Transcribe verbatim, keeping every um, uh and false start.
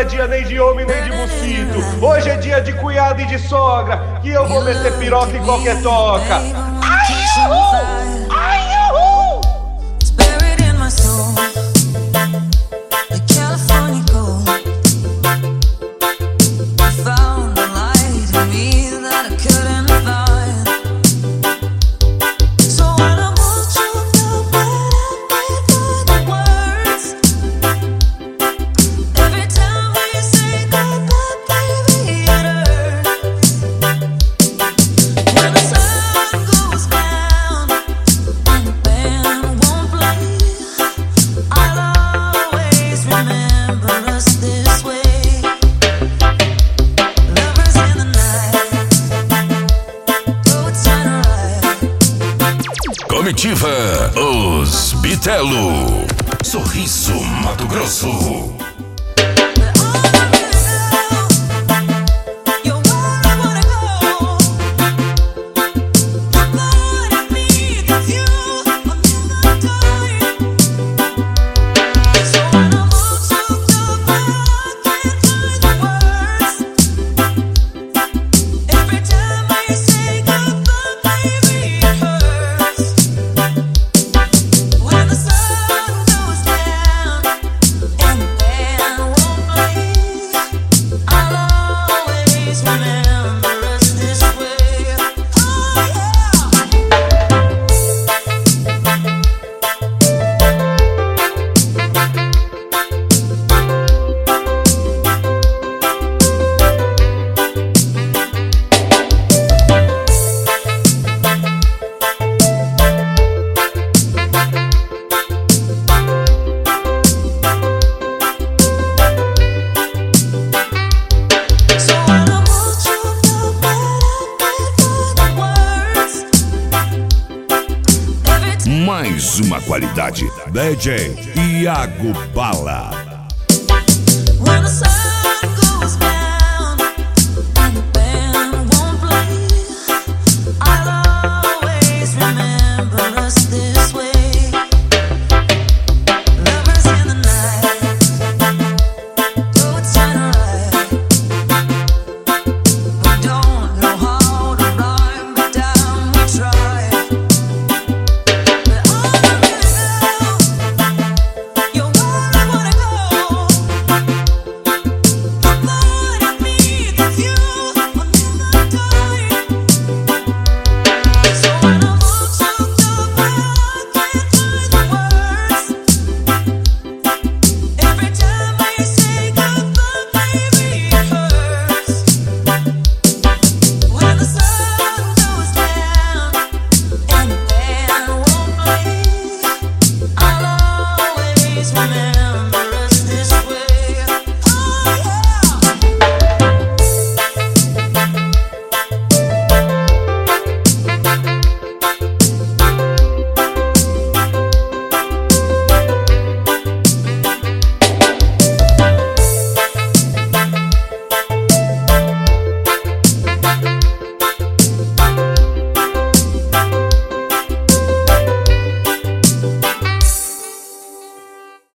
é dia nem de homem nem de mosquito. Hoje é dia de cunhado e de sogra, que eu vou meter piroca em qualquer toca. Ai, uhul! Ai, uhul! Comitiva Os Bitelo. Sorriso, Mato Grosso. Mais uma qualidade. D J Iago Bala.